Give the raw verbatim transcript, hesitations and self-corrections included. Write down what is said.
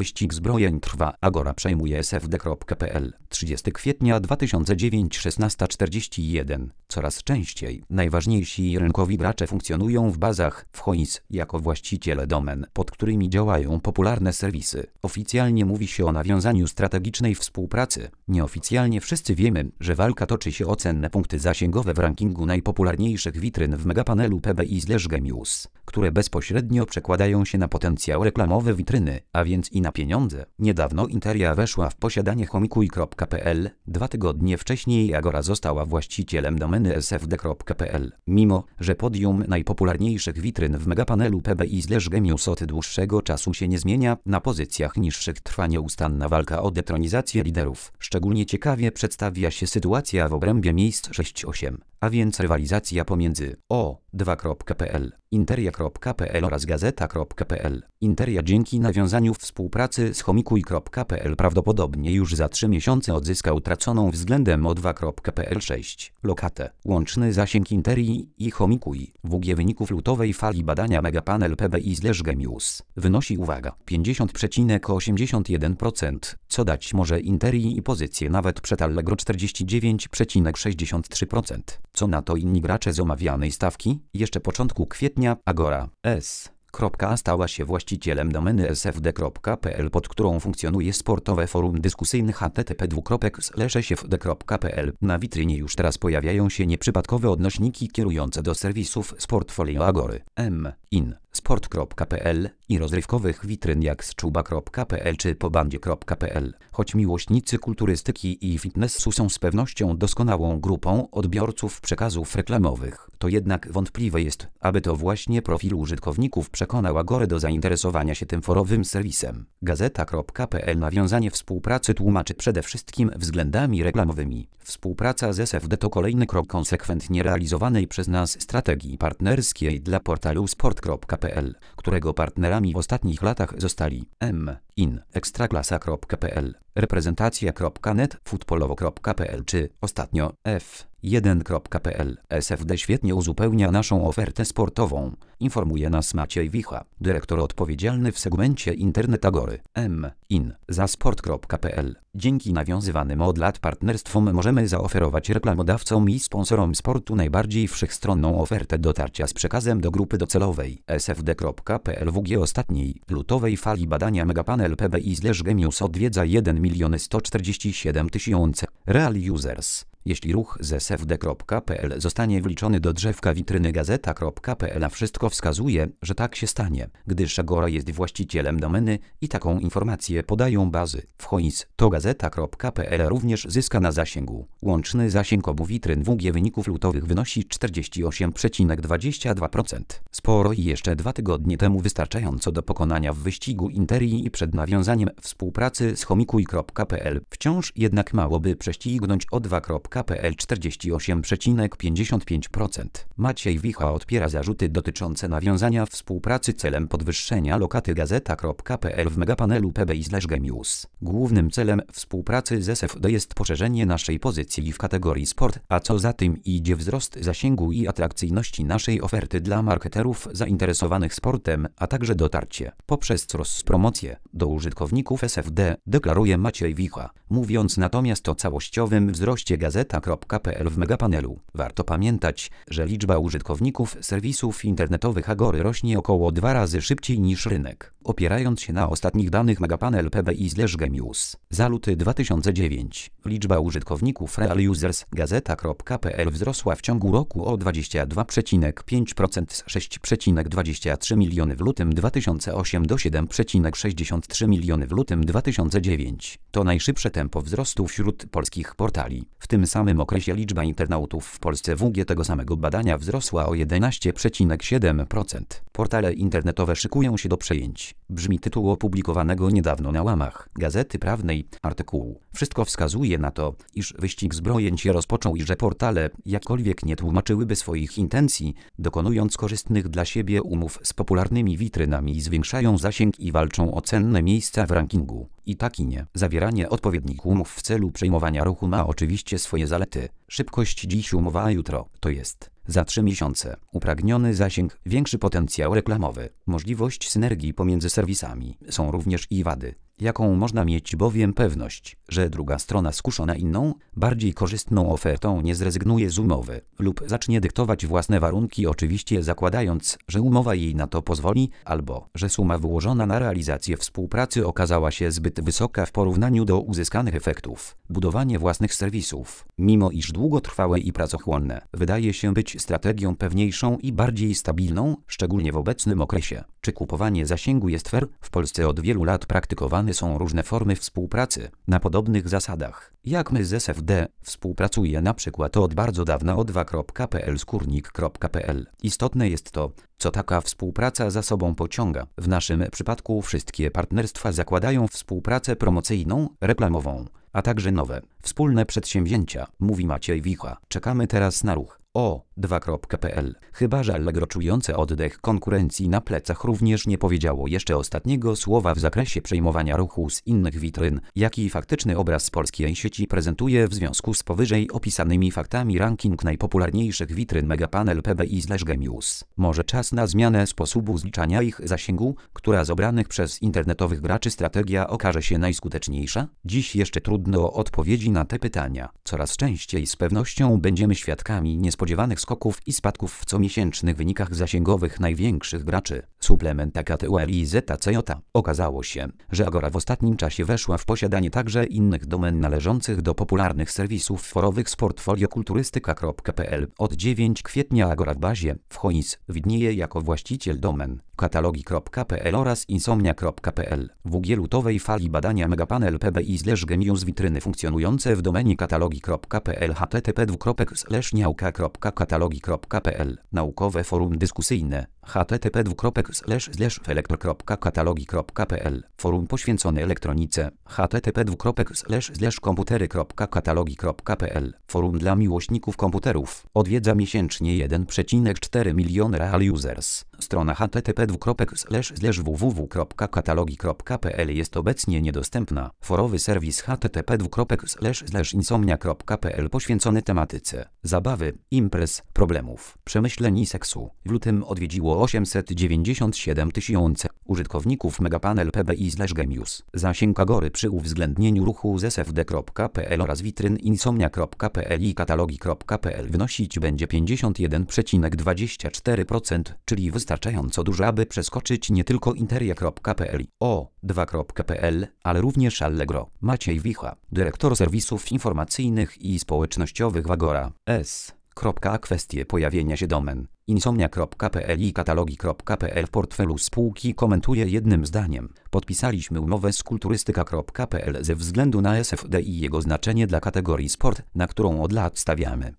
Wyścig zbrojeń trwa. Agora przejmuje S F D kropka P L. trzydziestego kwietnia dwa tysiące dziewiątego, szesnasta czterdzieści jeden. Coraz częściej najważniejsi rynkowi gracze funkcjonują w bazach whois jako właściciele domen, pod którymi działają popularne serwisy. Oficjalnie mówi się o nawiązaniu strategicznej współpracy. Nieoficjalnie wszyscy wiemy, że walka toczy się o cenne punkty zasięgowe w rankingu najpopularniejszych witryn w megapanelu P B I slash Gemius, które bezpośrednio przekładają się na potencjał reklamowy witryny, a więc i na pieniądze. Niedawno Interia weszła w posiadanie homikuj kropka P L, dwa tygodnie wcześniej Agora została właścicielem domeny S F D kropka P L. Mimo, że podium najpopularniejszych witryn w megapanelu P B I slash Gemius od dłuższego czasu się nie zmienia, na pozycjach niższych trwa nieustanna walka o detronizację liderów. Szczególnie ciekawie przedstawia się sytuacja w obrębie miejsc sześć osiem, a więc rywalizacja pomiędzy O dwa kropka P L, Interia kropka P L oraz Gazeta kropka P L. Interia dzięki nawiązaniu współpracy z homikuj kropka P L prawdopodobnie już za trzy miesiące odzyska utraconą względem O dwa kropka P L sześć lokatę. Łączny zasięg Interii i homikuj W G wyników lutowej fali badania megapanel P B I slash Gemius wynosi, uwaga, pięćdziesiąt przecinek osiemdziesiąt jeden procent, co dać może Interii i pozycję nawet przed Allegro czterdzieści dziewięć przecinek sześćdziesiąt trzy procent. Co na to inni gracze z omawianej stawki? Jeszcze początku kwietnia Agora S. A stała się właścicielem domeny S F D kropka P L, pod którą funkcjonuje sportowe forum dyskusyjne H T T P slash S F D kropka P L. Na witrynie już teraz pojawiają się nieprzypadkowe odnośniki kierujące do serwisów z portfolio Agory, M, in, sport kropka P L i rozrywkowych witryn jak Sczuba kropka P L czy Pobandzie kropka P L. Choć miłośnicy kulturystyki i fitnessu są z pewnością doskonałą grupą odbiorców przekazów reklamowych, to jednak wątpliwe jest, aby to właśnie profil użytkowników przekonał Agorę do zainteresowania się tym forowym serwisem. Gazeta kropka P L nawiązanie współpracy tłumaczy przede wszystkim względami reklamowymi. Współpraca z S F D to kolejny krok konsekwentnie realizowanej przez nas strategii partnerskiej dla portalu sport kropka P L, którego partnerami w ostatnich latach zostali M, in, ekstraklasa kropka P L, reprezentacja kropka net, futbolowo kropka P L czy, ostatnio, F jeden kropka P L. S F D świetnie uzupełnia naszą ofertę sportową, informuje nas Maciej Wicha, dyrektor odpowiedzialny w segmencie Internet Agory, M, in, za sport kropka P L. Dzięki nawiązywanym od lat partnerstwom możemy zaoferować reklamodawcom i sponsorom sportu najbardziej wszechstronną ofertę dotarcia z przekazem do grupy docelowej. S F D kropka P L W G ostatniej lutowej fali badania megapanel P B I slash Gemius odwiedza jeden milion sto czterdzieści siedem tysięcy real users. Jeśli ruch z S F D kropka P L zostanie wliczony do drzewka witryny Gazeta kropka P L, a wszystko wskazuje, że tak się stanie, gdyż Agora jest właścicielem domeny i taką informację podają bazy whois, to Gazeta kropka P L również zyska na zasięgu. Łączny zasięg obu witryn W G wyników lutowych wynosi czterdzieści osiem przecinek dwadzieścia dwa procent. Sporo i jeszcze dwa tygodnie temu wystarczająco do pokonania w wyścigu Interii i przed nawiązaniem współpracy z homikuj kropka P L. Wciąż jednak mało, by prześcignąć O dwa kropka P L czterdzieści osiem przecinek pięćdziesiąt pięć procent. Maciej Wicha odpiera zarzuty dotyczące nawiązania współpracy celem podwyższenia lokaty Gazeta kropka P L w megapanelu P B I slash Gemius. Głównym celem współpracy z S F D jest poszerzenie naszej pozycji w kategorii sport, a co za tym idzie wzrost zasięgu i atrakcyjności naszej oferty dla marketerów zainteresowanych sportem, a także dotarcie poprzez cross-promocję do użytkowników S F D, deklaruje Maciej Wicha, mówiąc natomiast o całościowym wzroście Gazeta kropka P L w megapanelu. Warto pamiętać, że liczba użytkowników serwisów internetowych Agory rośnie około dwa razy szybciej niż rynek. Opierając się na ostatnich danych megapanel P B I slash Gemius za luty dwa tysiące dziewiąty, liczba użytkowników real users Gazeta kropka P L wzrosła w ciągu roku o dwadzieścia dwa przecinek pięć procent z sześć przecinek dwadzieścia trzy miliony w lutym dwa tysiące ósmego do siedem przecinek sześćdziesiąt trzy miliony w lutym dwa tysiące dziewiątego. To najszybsze tempo wzrostu wśród polskich portali. W tym samym okresie liczba internautów w Polsce W G tego samego badania wzrosła o jedenaście przecinek siedem procent. Portale internetowe szykują się do przejęć. Brzmi tytuł opublikowanego niedawno na łamach Gazety Prawnej artykułu. Wszystko wskazuje na to, iż wyścig zbrojeń się rozpoczął i że portale jakkolwiek nie tłumaczyłyby swoich intencji, dokonując korzystnych dla siebie umów z popularnymi witrynami, zwiększają zasięg i walczą o cenne miejsca w rankingu. I tak i nie. Zawieranie odpowiednich umów w celu przejmowania ruchu ma oczywiście swoje zalety. Szybkość dziś, umowa a jutro, to jest za trzy miesiące. Upragniony zasięg, większy potencjał reklamowy, możliwość synergii pomiędzy serwisami. Są również i wady. jaką można mieć bowiem pewność, że druga strona skuszona inną, bardziej korzystną ofertą nie zrezygnuje z umowy lub zacznie dyktować własne warunki, oczywiście zakładając, że umowa jej na to pozwoli, albo że suma wyłożona na realizację współpracy okazała się zbyt wysoka w porównaniu do uzyskanych efektów. Budowanie własnych serwisów, mimo iż długotrwałe i pracochłonne, wydaje się być strategią pewniejszą i bardziej stabilną, szczególnie w obecnym okresie. Czy kupowanie zasięgu jest fair? W Polsce od wielu lat praktykowane są różne formy współpracy na podobnych zasadach. Jak my z S F D współpracuje na przykład od bardzo dawna o dwa kropka p l z kurnik kropka p l. Istotne jest to, co taka współpraca za sobą pociąga. W naszym przypadku wszystkie partnerstwa zakładają współpracę promocyjną, reklamową, a także nowe, wspólne przedsięwzięcia, mówi Maciej Wicha. Czekamy teraz na ruch o dwa kropka p l. Chyba że Allegro, czujące oddech konkurencji na plecach, również nie powiedziało jeszcze ostatniego słowa w zakresie przejmowania ruchu z innych witryn. Jaki faktyczny obraz polskiej sieci prezentuje w związku z powyżej opisanymi faktami ranking najpopularniejszych witryn Megapanel P B I slash Gemius? Może czas na zmianę sposobu zliczania ich zasięgu, która z obranych przez internetowych graczy strategia okaże się najskuteczniejsza? Dziś jeszcze trudno o odpowiedzi na te pytania. Coraz częściej z pewnością będziemy świadkami niespodziewanych skoków i spadków w comiesięcznych wynikach zasięgowych największych graczy. Suplementa kategorii Zeta C J. Okazało się, że Agora w ostatnim czasie weszła w posiadanie także innych domen należących do popularnych serwisów forowych z portfolio kulturystyka kropka p l. Od dziewiątego kwietnia Agora w bazie w Choice widnieje jako właściciel domen katalogi kropka p l oraz insomnia kropka p l. W ugiel-lutowej fali badania Megapanel P B I slash Gemius witryny funkcjonujące w domenie katalogi kropka p l http dwukropek slash niauka kropka katalogi kropka p l. Naukowe forum dyskusyjne http dwukropek slash slash elektro kropka katalogi kropka p l. Forum poświęcone elektronice http dwukropek slash slash komputery kropka katalogi kropka p l. Forum dla miłośników komputerów odwiedza miesięcznie jeden przecinek cztery miliona real users. Strona http dwukropek slash slash www kropka katalogi kropka p l jest obecnie niedostępna. Forowy serwis http dwukropek slash slash insomnia kropka p l poświęcony tematyce zabawy, imprez, problemów, przemyśleń i seksu. W lutym odwiedziło osiemset dziewięćdziesiąt siedem tysięcy użytkowników Megapanel P B I slash Gemius. Zasięg Agory przy uwzględnieniu ruchu z s f d kropka p l oraz witryn insomnia kropka p l i katalogi kropka p l wynosić będzie pięćdziesiąt jeden przecinek dwadzieścia cztery procent, czyli wystarczająco dużo, aby przeskoczyć nie tylko interia kropka p l i o dwa kropka p l, ale również Allegro. Maciej Wicha, dyrektor serwisów informacyjnych i społecznościowych w Agora S. A kwestie pojawienia się domen insomnia kropka p l i katalogi kropka p l w portfelu spółki komentuje jednym zdaniem. Podpisaliśmy umowę z kulturystyka kropka p l ze względu na S F D i jego znaczenie dla kategorii sport, na którą od lat stawiamy.